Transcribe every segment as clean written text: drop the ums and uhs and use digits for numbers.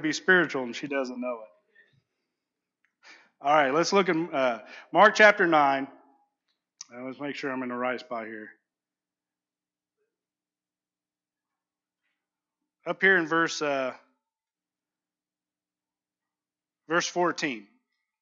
be spiritual and she doesn't know it. All right, let's look at Mark chapter 9. Let's make sure I'm in the right spot here. Up here in verse 14.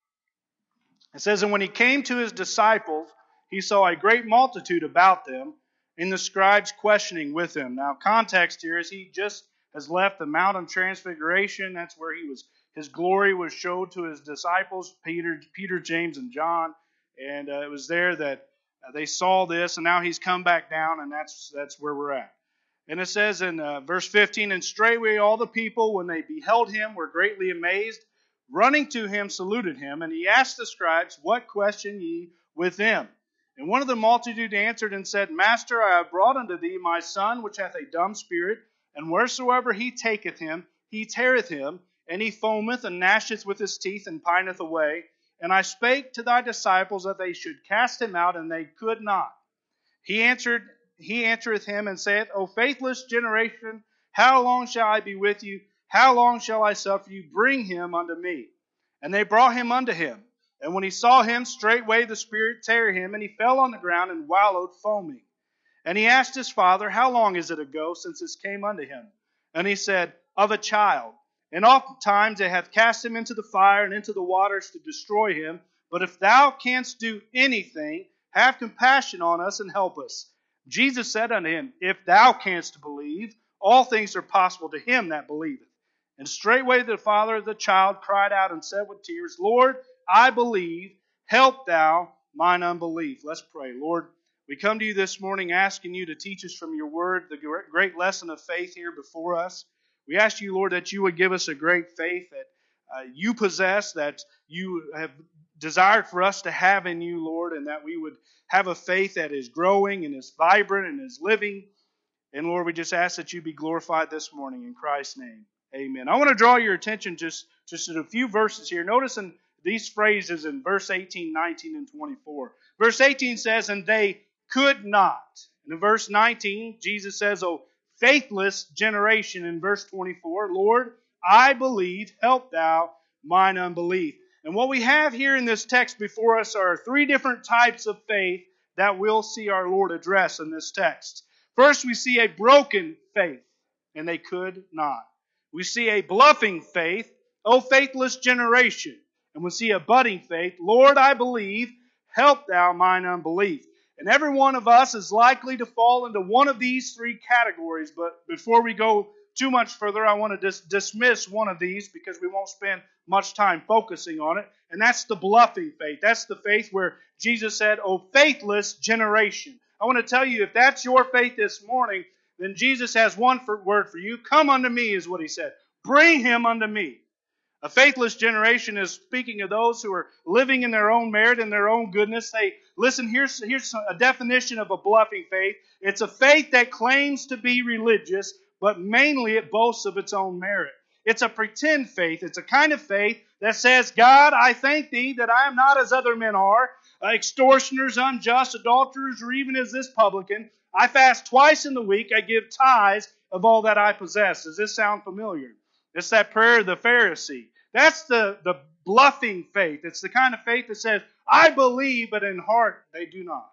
It says, "And when he came to his disciples, he saw a great multitude about them, and the scribes questioning with him." Now, context here is he just has left the Mount of Transfiguration. That's where his glory was showed to his disciples, Peter, James, and John. And it was there that they saw this, and now he's come back down, and that's where we're at. And it says in verse 15, "And straightway all the people, when they beheld him, were greatly amazed. Running to him, saluted him, and he asked the scribes, What question ye with him? And one of the multitude answered and said, Master, I have brought unto thee my son, which hath a dumb spirit, and wheresoever he taketh him, he teareth him, and he foameth and gnasheth with his teeth, and pineth away. And I spake to thy disciples that they should cast him out, and they could not. He answereth him and saith, O faithless generation, how long shall I be with you? How long shall I suffer you? Bring him unto me. And they brought him unto him. And when he saw him, straightway the spirit tare him, and he fell on the ground and wallowed foaming. And he asked his father, How long is it ago since this came unto him? And he said, Of a child. And oftentimes they have cast him into the fire and into the waters to destroy him. But if thou canst do anything, have compassion on us and help us. Jesus said unto him, If thou canst believe, all things are possible to him that believeth. And straightway the father of the child cried out and said with tears, Lord, I believe, help thou mine unbelief. Let's pray. Lord, we come to you this morning asking you to teach us from your word the great lesson of faith here before us. We ask you, Lord, that you would give us a great faith that you possess, that you have desired for us to have in you, Lord, and that we would have a faith that is growing and is vibrant and is living. And Lord, we just ask that you be glorified this morning in Christ's name. Amen. I want to draw your attention just to a few verses here. Notice in these phrases in verse 18, 19, and 24. Verse 18 says, And they could not. And in verse 19, Jesus says, O faithless generation. In verse 24, Lord, I believe, help thou mine unbelief. And what we have here in this text before us are three different types of faith that we'll see our Lord address in this text. First, we see a broken faith, and they could not. We see a bluffing faith, O faithless generation. And we see a budding faith, Lord, I believe, help thou mine unbelief. And every one of us is likely to fall into one of these three categories. But before we go too much further, I want to dismiss one of these because we won't spend much time focusing on it. And that's the bluffing faith. That's the faith where Jesus said, O faithless generation. I want to tell you, if that's your faith this morning, then Jesus has one word for you. Come unto me is what he said. Bring him unto me. A faithless generation is speaking of those who are living in their own merit and their own goodness. Hey, listen, here's a definition of a bluffing faith. It's a faith that claims to be religious, but mainly it boasts of its own merit. It's a pretend faith. It's a kind of faith that says, God, I thank thee that I am not as other men are, extortioners, unjust, adulterers, or even as this publican. I fast twice in the week. I give tithes of all that I possess. Does this sound familiar? It's that prayer of the Pharisee. That's the bluffing faith. It's the kind of faith that says, I believe, but in heart they do not.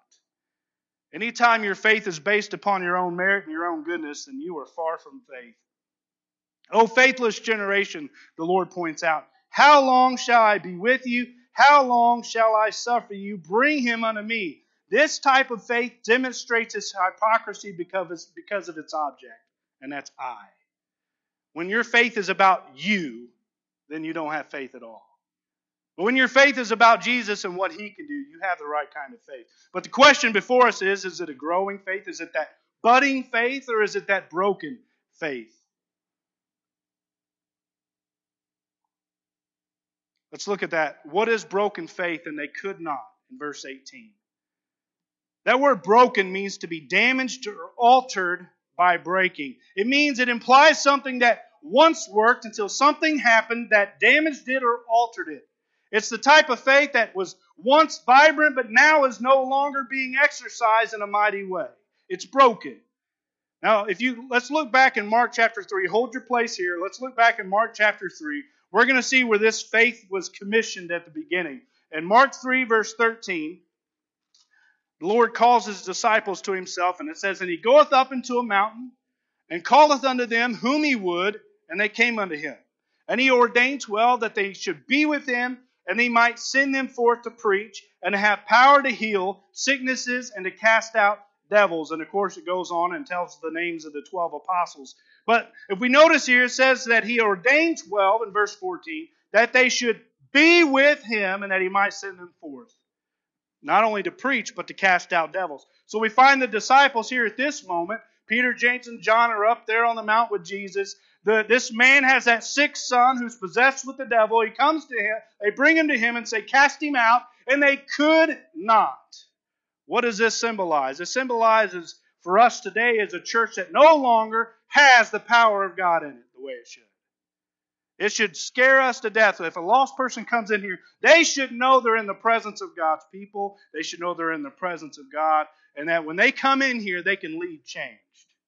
Anytime your faith is based upon your own merit and your own goodness, then you are far from faith. O faithless generation, the Lord points out, how long shall I be with you? How long shall I suffer you? Bring him unto me. This type of faith demonstrates its hypocrisy because of its object, and that's I. When your faith is about you, then you don't have faith at all. But when your faith is about Jesus and what he can do, you have the right kind of faith. But the question before us is it a growing faith? Is it that budding faith, or is it that broken faith? Let's look at that. What is broken faith? And they could not, in verse 18. That word broken means to be damaged or altered by breaking. It means it implies something that once worked until something happened that damaged it or altered it. It's the type of faith that was once vibrant but now is no longer being exercised in a mighty way. It's broken. Now, let's look back in Mark chapter 3. Hold your place here. Let's look back in Mark chapter 3. We're going to see where this faith was commissioned at the beginning. In Mark 3, verse 13, the Lord calls his disciples to himself, and it says, "And he goeth up into a mountain, and calleth unto them whom he would, and they came unto him. And he ordained 12 that they should be with him, and he might send them forth to preach, and to have power to heal sicknesses, and to cast out devils." And of course it goes on and tells the names of the 12 apostles. But if we notice here, it says that he ordained 12 in verse 14, that they should be with him, and that he might send them forth. Not only to preach, but to cast out devils. So we find the disciples here at this moment. Peter, James, and John are up there on the mount with Jesus. This man has that sick son who's possessed with the devil. He comes to him. They bring him to him and say, "Cast him out." And they could not. What does this symbolize? It symbolizes for us today as a church that no longer has the power of God in it the way it should. It should scare us to death. If a lost person comes in here, they should know they're in the presence of God's people. They should know they're in the presence of God. And that when they come in here, they can leave changed.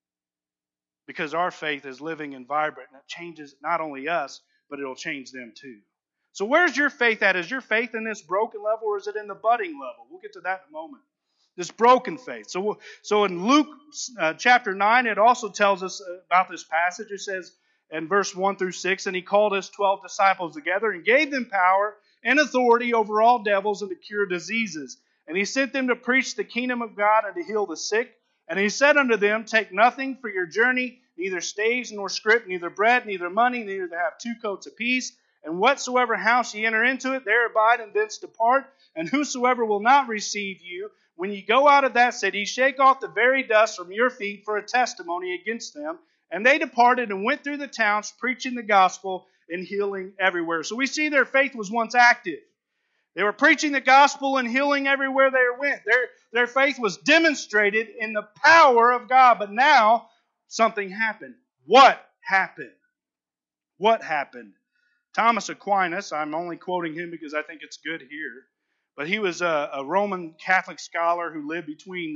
Because our faith is living and vibrant. And it changes not only us, but it'll change them too. So where's your faith at? Is your faith in this broken level, or is it in the budding level? We'll get to that in a moment. This broken faith. So in Luke chapter 9, it also tells us about this passage. It says, in verse 1 through 6, "And he called his 12 disciples together and gave them power and authority over all devils and to cure diseases. And he sent them to preach the kingdom of God and to heal the sick. And he said unto them, Take nothing for your journey, neither staves nor scrip, neither bread, neither money, neither to have 2 coats apiece. And whatsoever house ye enter into it, there abide and thence depart. And whosoever will not receive you, when ye go out of that city, shake off the very dust from your feet for a testimony against them. And they departed and went through the towns, preaching the gospel and healing everywhere." So we see their faith was once active. They were preaching the gospel and healing everywhere they went. Their faith was demonstrated in the power of God. But now, something happened. What happened? What happened? Thomas Aquinas, I'm only quoting him because I think it's good here, but he was a Roman Catholic scholar who lived between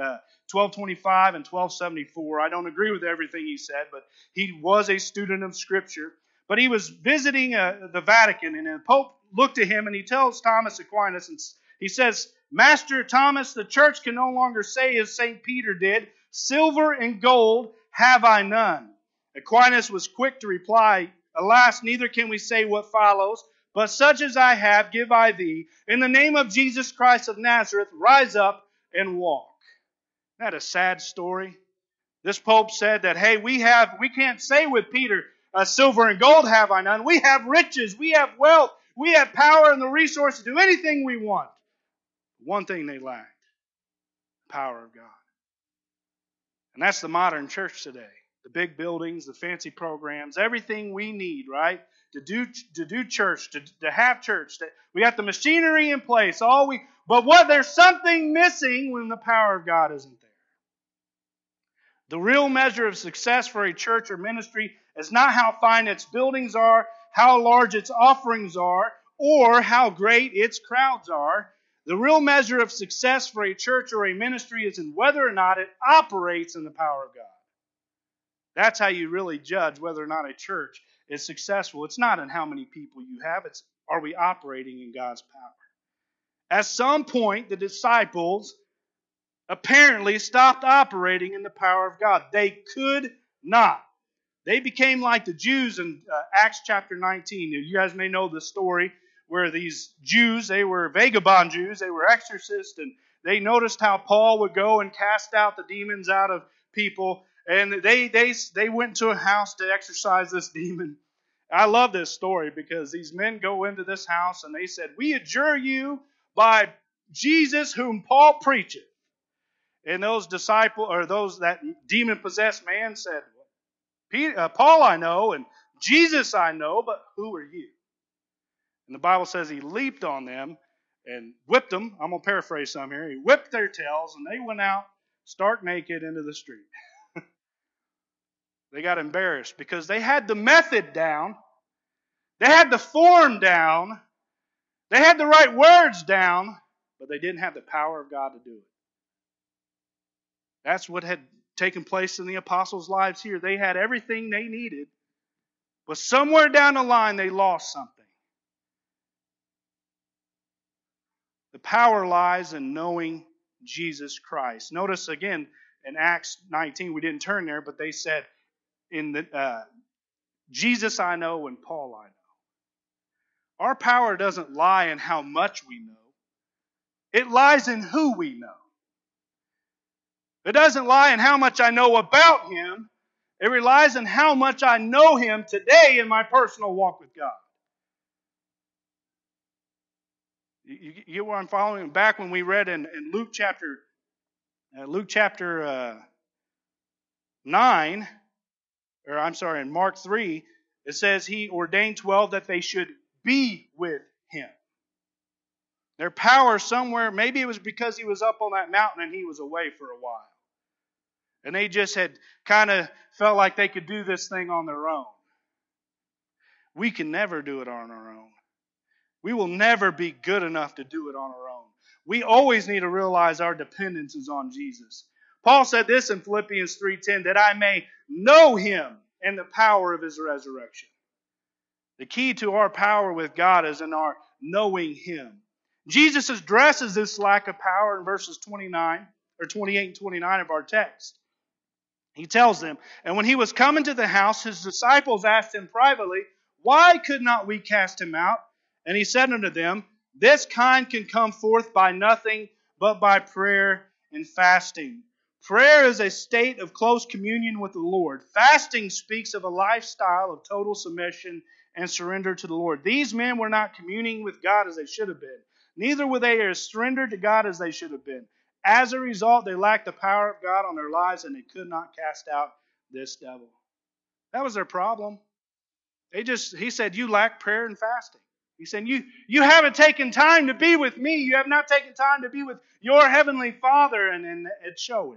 1225 and 1274. I don't agree with everything he said, but he was a student of Scripture. But he was visiting the Vatican, and the Pope looked at him, and he tells Thomas Aquinas, and he says, "Master Thomas, the church can no longer say as St. Peter did, 'Silver and gold have I none.'" Aquinas was quick to reply, "Alas, neither can we say what follows, but such as I have give I thee. In the name of Jesus Christ of Nazareth, rise up and walk." Isn't that a sad story? This Pope said that, hey, we can't say with Peter, "Silver and gold have I none." We have riches, we have wealth, we have power and the resources to do anything we want. One thing they lacked: the power of God. And that's the modern church today. The big buildings, the fancy programs, everything we need, right? To do church, to have church. We got the machinery in place. But there's something missing when the power of God isn't there. The real measure of success for a church or ministry is not how fine its buildings are, how large its offerings are, or how great its crowds are. The real measure of success for a church or a ministry is in whether or not it operates in the power of God. That's how you really judge whether or not a church is successful. It's not in how many people you have. It's, are we operating in God's power? At some point, the disciples apparently stopped operating in the power of God. They could not. They became like the Jews in Acts chapter 19. You guys may know the story where these Jews, they were vagabond Jews, they were exorcists, and they noticed how Paul would go and cast out the demons out of people, and they went to a house to exorcise this demon. I love this story because these men go into this house and they said, "We adjure you by Jesus whom Paul preacheth." And those disciples, or that demon-possessed man said, "Paul I know, and Jesus I know, but who are you?" And the Bible says he leaped on them and whipped them. I'm going to paraphrase some here. He whipped their tails, and they went out stark naked into the street. They got embarrassed because they had the method down. They had the form down. They had the right words down, but they didn't have the power of God to do it. That's what had taken place in the apostles' lives here. They had everything they needed, but somewhere down the line they lost something. The power lies in knowing Jesus Christ. Notice again in Acts 19, we didn't turn there, but they said, "In the Jesus I know and Paul I know." Our power doesn't lie in how much we know. It lies in who we know. It doesn't lie in how much I know about Him. It relies on how much I know Him today in my personal walk with God. You get where I'm following? Back when we read in Luke chapter 9, or I'm sorry, in Mark 3, it says He ordained 12 that they should be with Him. Their power somewhere, maybe it was because He was up on that mountain and He was away for a while. And they just had kind of felt like they could do this thing on their own. We can never do it on our own. We will never be good enough to do it on our own. We always need to realize our dependence is on Jesus. Paul said this in Philippians 3:10, that I may know Him and the power of His resurrection. The key to our power with God is in our knowing Him. Jesus addresses this lack of power in verses 28 and 29 of our text. He tells them, "And when He was come into the house, His disciples asked Him privately, Why could not we cast him out? And He said unto them, This kind can come forth by nothing but by prayer and fasting." Prayer is a state of close communion with the Lord. Fasting speaks of a lifestyle of total submission and surrender to the Lord. These men were not communing with God as they should have been. Neither were they as surrendered to God as they should have been. As a result, they lacked the power of God on their lives and they could not cast out this devil. That was their problem. He said, you lack prayer and fasting. He said, you haven't taken time to be with me. You have not taken time to be with your heavenly Father, and it's showing.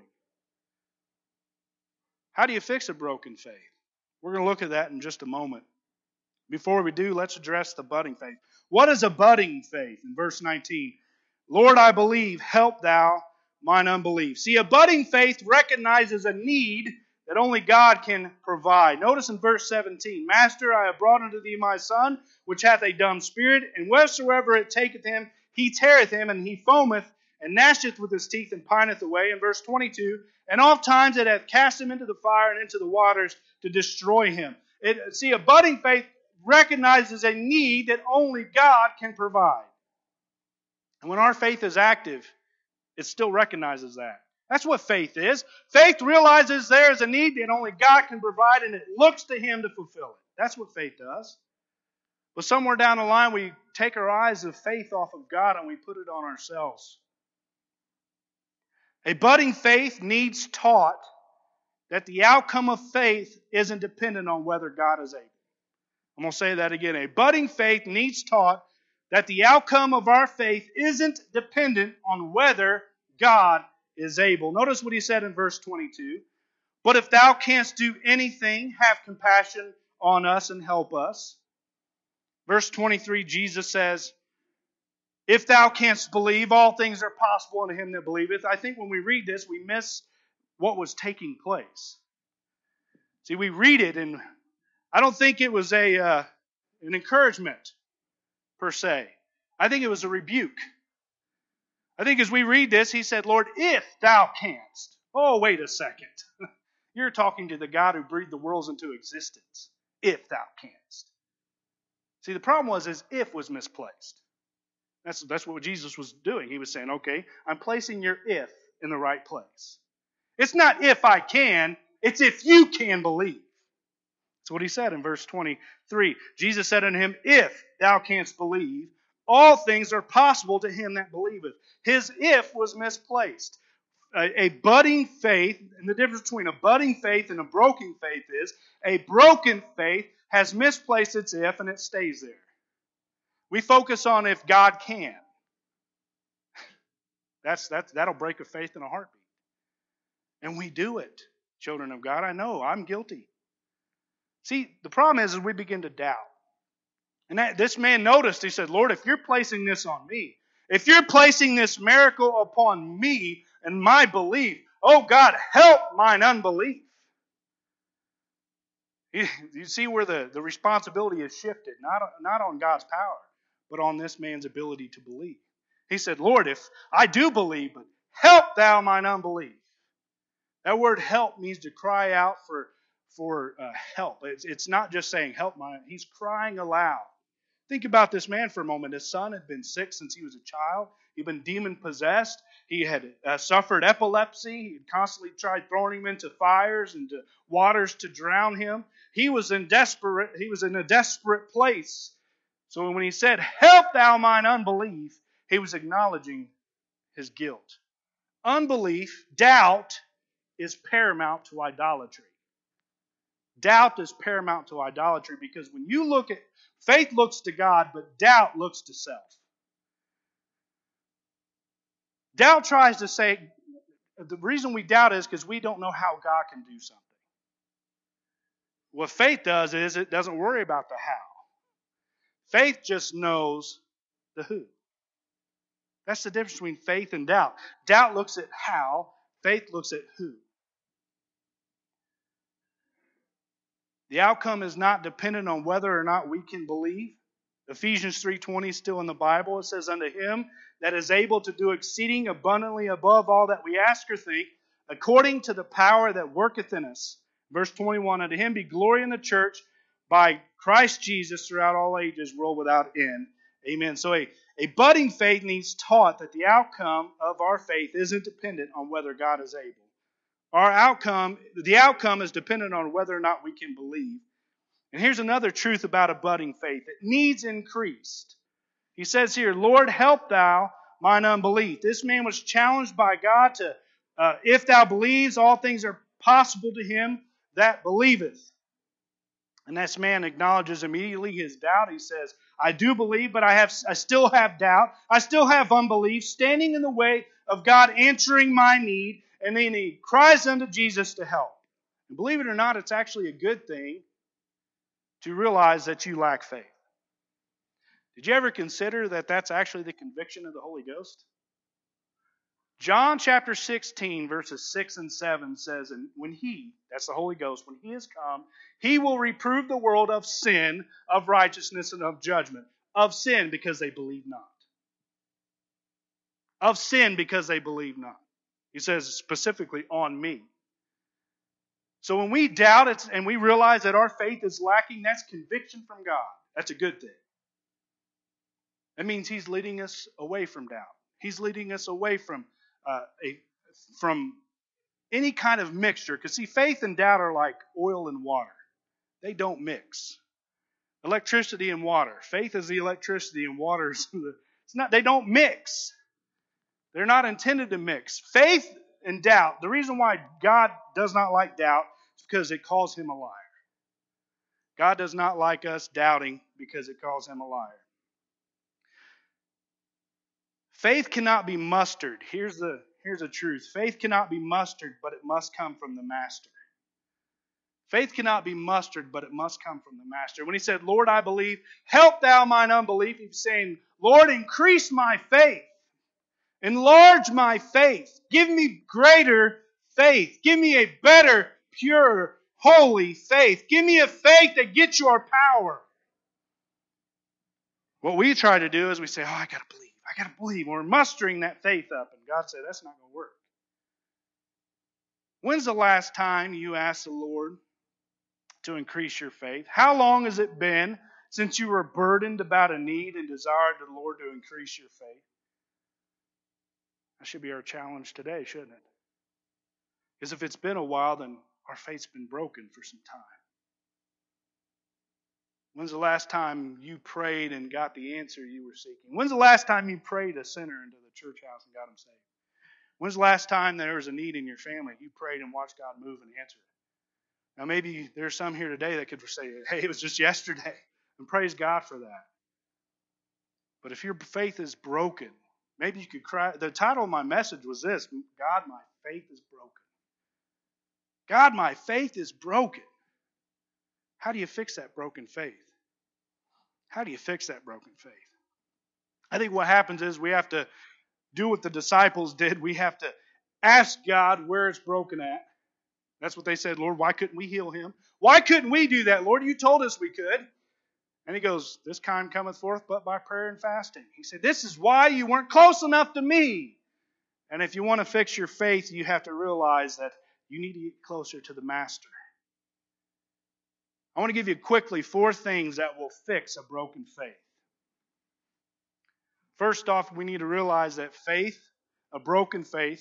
How do you fix a broken faith? We're going to look at that in just a moment. Before we do, let's address the budding faith. What is a budding faith? In verse 19, Lord, I believe, help thou mine unbelief. See, a budding faith recognizes a need that only God can provide. Notice in verse 17, Master, I have brought unto thee my son, which hath a dumb spirit, and wheresoever it taketh him, he teareth him, and he foameth, and gnasheth with his teeth, and pineth away. In verse 22, and oft times it hath cast him into the fire and into the waters to destroy him. See, a budding faith recognizes a need that only God can provide. And when our faith is active, it still recognizes that. That's what faith is. Faith realizes there is a need that only God can provide, and it looks to Him to fulfill it. That's what faith does. But somewhere down the line, we take our eyes of faith off of God and we put it on ourselves. A budding faith needs taught that the outcome of faith isn't dependent on whether God is able. I'm going to say that again. A budding faith needs taught that the outcome of our faith isn't dependent on whether God is able. Notice what he said in verse 22. But if thou canst do anything, have compassion on us and help us. Verse 23, Jesus says, if thou canst believe, all things are possible unto him that believeth. I think when we read this, we miss what was taking place. See, we read it, and I don't think it was an encouragement, per se. I think it was a rebuke. I think as we read this, he said, Lord, if thou canst. Oh, wait a second. You're talking to the God who breathed the worlds into existence. If thou canst. See, the problem was his if was misplaced. That's what Jesus was doing. He was saying, okay, I'm placing your if in the right place. It's not if I can, it's if you can believe. That's what he said in verse 23. Jesus said unto him, if thou canst believe, all things are possible to him that believeth. His if was misplaced. A budding faith, and the difference between a budding faith and a broken faith is, a broken faith has misplaced its if and it stays there. We focus on if God can. That'll break a faith in a heartbeat. And we do it, children of God. I know, I'm guilty. See, the problem is we begin to doubt. And this man noticed, he said, Lord, if you're placing this on me, if you're placing this miracle upon me and my belief, "Oh God, help mine unbelief." You see where the responsibility is shifted, not on God's power, but on this man's ability to believe. He said, "Lord, if I do believe, but help thou mine unbelief." That word "help" means to cry out for help. It's not just saying "help mine." He's crying aloud. Think about this man for a moment. His son had been sick since he was a child. He'd been demon-possessed. He had suffered epilepsy. He had constantly tried throwing him into fires and to waters to drown him. He was in a desperate place. So when he said, "Help thou mine unbelief," he was acknowledging his guilt. Unbelief, doubt, is paramount to idolatry. Doubt is paramount to idolatry because when you look at faith looks to God, but doubt looks to self. Doubt tries to say, the reason we doubt is because we don't know how God can do something. What faith does is it doesn't worry about the how. Faith just knows the who. That's the difference between faith and doubt. Doubt looks at how, faith looks at who. The outcome is not dependent on whether or not we can believe. Ephesians 3:20 is still in the Bible. It says, "Unto him that is able to do exceeding abundantly above all that we ask or think, according to the power that worketh in us." Verse 21, "Unto him be glory in the church by Christ Jesus throughout all ages, world without end." Amen. So a budding faith needs taught that the outcome of our faith isn't dependent on whether God is able. The outcome is dependent on whether or not we can believe. And here's another truth about a budding faith. It needs increased. He says here, "Lord, help thou mine unbelief." This man was challenged by God to, if thou believes, all things are possible to him that believeth. And this man acknowledges immediately his doubt. He says, "I do believe, but I still have doubt. I still have unbelief standing in the way of God answering my need." And then he cries unto Jesus to help. And believe it or not, it's actually a good thing to realize that you lack faith. Did you ever consider that that's actually the conviction of the Holy Ghost? John chapter 16, verses 6 and 7 says, "And when he," that's the Holy Ghost, "when he is come, he will reprove the world of sin, of righteousness, and of judgment." Of sin, because they believe not. Of sin, because they believe not. He says specifically, "on me." So when we doubt it and we realize that our faith is lacking, that's conviction from God. That's a good thing. That means He's leading us away from doubt. He's leading us away from any kind of mixture. Because see, faith and doubt are like oil and water. They don't mix. Electricity and water. Faith is the electricity and water is they don't mix. They're not intended to mix. Faith and doubt. The reason why God does not like doubt is because it calls Him a liar. God does not like us doubting because it calls Him a liar. Faith cannot be mustered. Here's the truth. Faith cannot be mustered, but it must come from the Master. Faith cannot be mustered, but it must come from the Master. When he said, "Lord, I believe, help thou mine unbelief," he's saying, "Lord, increase my faith. Enlarge my faith. Give me greater faith. Give me a better, pure, holy faith. Give me a faith that gets your power." What we try to do is we say, "Oh, I got to believe. I got to believe." We're mustering that faith up. And God said, that's not going to work. When's the last time you asked the Lord to increase your faith? How long has it been since you were burdened about a need and desired the Lord to increase your faith? That should be our challenge today, shouldn't it? Because if it's been a while, then our faith's been broken for some time. When's the last time you prayed and got the answer you were seeking? When's the last time you prayed a sinner into the church house and got him saved? When's the last time there was a need in your family? You prayed and watched God move and answer it. Now maybe there's some here today that could say, "Hey, it was just yesterday." And praise God for that. But if your faith is broken, maybe you could cry. The title of my message was this: "God, my faith is broken." God, my faith is broken. How do you fix that broken faith? How do you fix that broken faith? I think what happens is we have to do what the disciples did. We have to ask God where it's broken at. That's what they said, Lord, why couldn't we heal him? Why couldn't we do that, Lord? You told us we could. And he goes, this kind cometh forth but by prayer and fasting. He said, this is why you weren't close enough to me. And if you want to fix your faith, you have to realize that you need to get closer to the Master. I want to give you quickly 4 things that will fix a broken faith. First off, we need to realize that faith, a broken faith,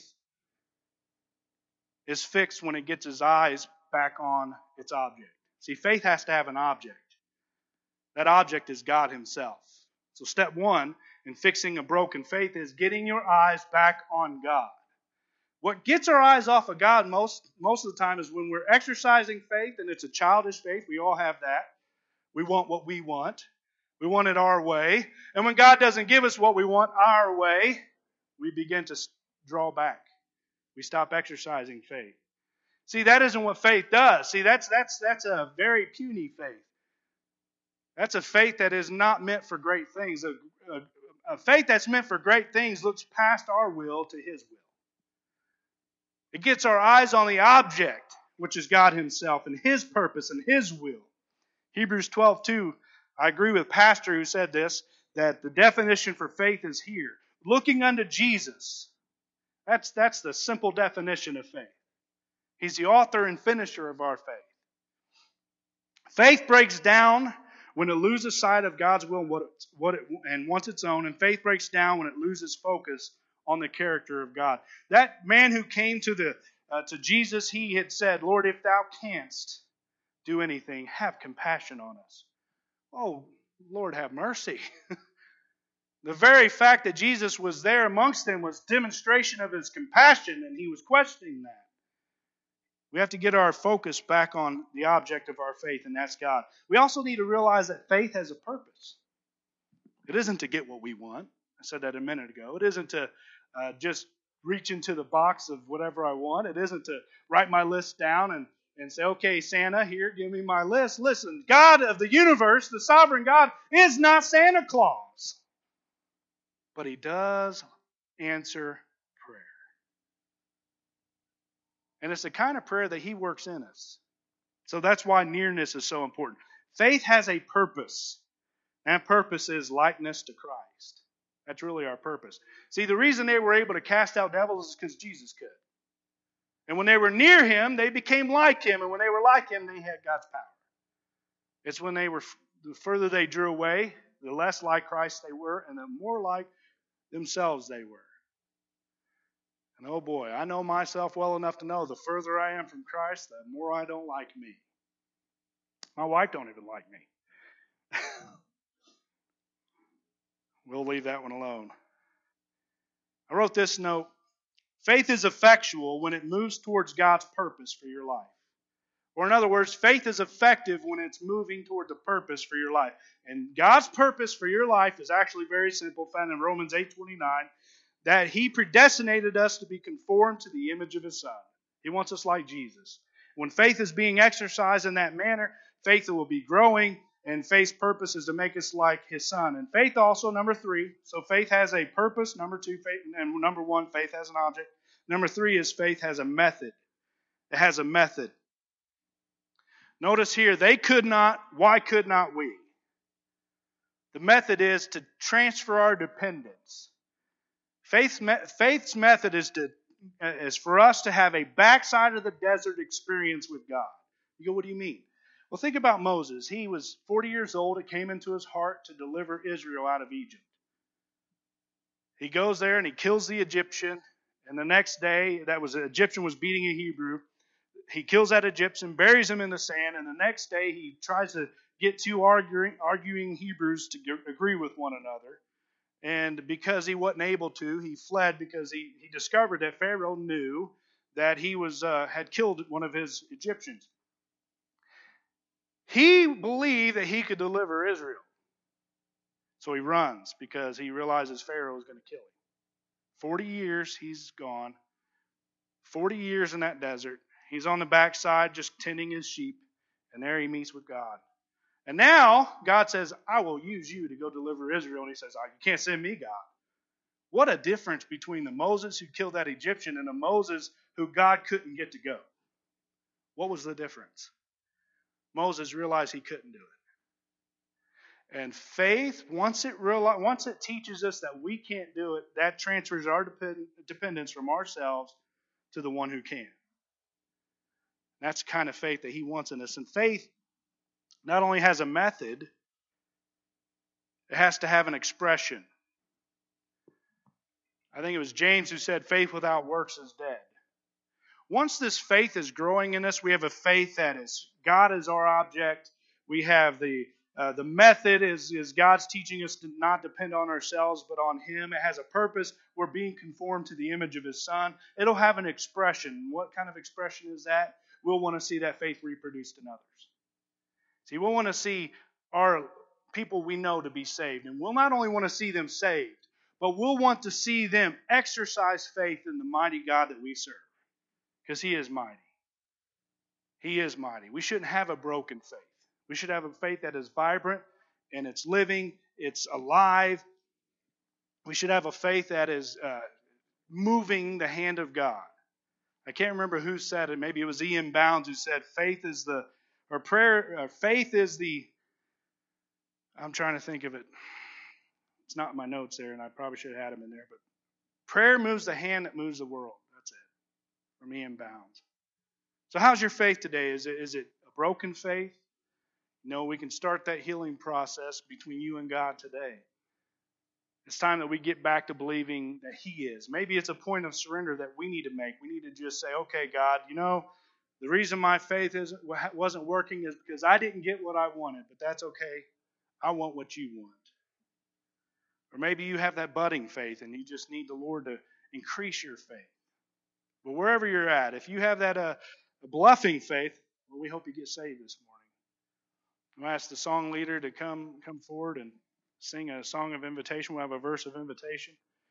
is fixed when it gets its eyes back on its object. See, faith has to have an object. That object is God himself. So step 1 in fixing a broken faith is getting your eyes back on God. What gets our eyes off of God most of the time is when we're exercising faith, and it's a childish faith. We all have that. We want what we want. We want it our way. And when God doesn't give us what we want our way, we begin to draw back. We stop exercising faith. See, that isn't what faith does. See, that's a very puny faith. That's a faith that is not meant for great things. A faith that's meant for great things looks past our will to his will. It gets our eyes on the object, which is God himself, and his purpose and his will. Hebrews 12:2, I agree with Pastor who said this, that the definition for faith is here. Looking unto Jesus. That's the simple definition of faith. He's the author and finisher of our faith. Faith breaks down when it loses sight of God's will and wants its own, and faith breaks down when it loses focus on the character of God. That man who came to Jesus, he had said, Lord, if thou canst do anything, have compassion on us. Oh, Lord, have mercy. The very fact that Jesus was there amongst them was demonstration of his compassion, and he was questioning that. We have to get our focus back on the object of our faith, and that's God. We also need to realize that faith has a purpose. It isn't to get what we want. I said that a minute ago. It isn't to just reach into the box of whatever I want. It isn't to write my list down and say, okay, Santa, here, give me my list. Listen, God of the universe, the sovereign God, is not Santa Claus. But he does answer prayer. And it's the kind of prayer that he works in us. So that's why nearness is so important. Faith has a purpose. And that purpose is likeness to Christ. That's really our purpose. See, the reason they were able to cast out devils is because Jesus could. And when they were near him, they became like him. And when they were like him, they had God's power. It's when the further they drew away, the less like Christ they were, and the more like themselves they were. And oh boy, I know myself well enough to know the further I am from Christ, the more I don't like me. My wife don't even like me. We'll leave that one alone. I wrote this note. Faith is effectual when it moves towards God's purpose for your life. Or in other words, faith is effective when it's moving toward the purpose for your life. And God's purpose for your life is actually very simple, found in Romans 8:29. That he predestinated us to be conformed to the image of his Son. He wants us like Jesus. When faith is being exercised in that manner, faith will be growing, and faith's purpose is to make us like his Son. And faith also, number 3, so faith has a purpose. Number 2, faith, and number 1, faith has an object. Number 3 is faith has a method. It has a method. Notice here, they could not, why could not we? The method is to transfer our dependence. Faith's method is for us to have a backside of the desert experience with God. You go, what do you mean? Well, think about Moses. He was 40 years old. It came into his heart to deliver Israel out of Egypt. He goes there and he kills the Egyptian. And the next day, the Egyptian was beating a Hebrew. He kills that Egyptian, buries him in the sand. And the next day, he tries to get two arguing Hebrews to agree with one another. And because he wasn't able to, he fled because he discovered that Pharaoh knew that he had killed one of his Egyptians. He believed that he could deliver Israel. So he runs because he realizes Pharaoh is going to kill him. 40 years he's gone. 40 years in that desert. He's on the backside just tending his sheep. And there he meets with God. And now, God says, I will use you to go deliver Israel. And he says, you can't send me, God. What a difference between the Moses who killed that Egyptian and the Moses who God couldn't get to go. What was the difference? Moses realized he couldn't do it. And faith, once it teaches us that we can't do it, that transfers our dependence from ourselves to the one who can. That's the kind of faith that he wants in us. And faith not only has a method, it has to have an expression. I think it was James who said, faith without works is dead. Once this faith is growing in us, we have a faith that is God is our object. We have the method is God's teaching us to not depend on ourselves but on Him. It has a purpose. We're being conformed to the image of His Son. It'll have an expression. What kind of expression is that? We'll want to see that faith reproduced in others. See, we'll want to see our people we know to be saved. And we'll not only want to see them saved, but we'll want to see them exercise faith in the mighty God that we serve. Because He is mighty. He is mighty. We shouldn't have a broken faith. We should have a faith that is vibrant and it's living, it's alive. We should have a faith that is moving the hand of God. I can't remember who said it. Maybe it was Ian Bounds who said faith is the I'm trying to think of it. It's not in my notes there, and I probably should have had them in there. But prayer moves the hand that moves the world. That's it. From Ian Bounds. So how's your faith today? Is it a broken faith? No, we can start that healing process between you and God today. It's time that we get back to believing that He is. Maybe it's a point of surrender that we need to make. We need to just say, okay, God, the reason my faith wasn't working is because I didn't get what I wanted, but that's okay. I want what you want. Or maybe you have that budding faith and you just need the Lord to increase your faith. But wherever you're at, if you have that bluffing faith, well, we hope you get saved this morning. I'll ask the song leader to come forward and sing a song of invitation. We'll have a verse of invitation.